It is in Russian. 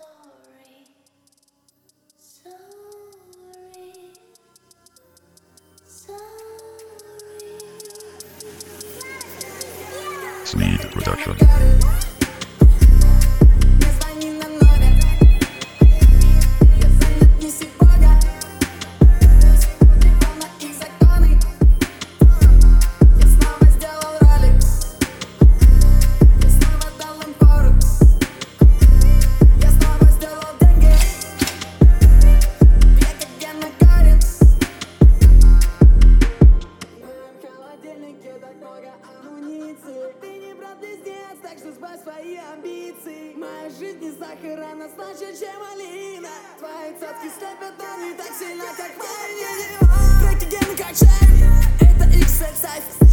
Sorry, sorry, sorry. Sneed Production. Ты не брат близнец, так что сбавь свои амбиции. Моя жизнь не сахар, она слаще, чем малина. Твои цацки слепят, но не так сильно, как мои. Треки гены как шерри, это X-Exercise.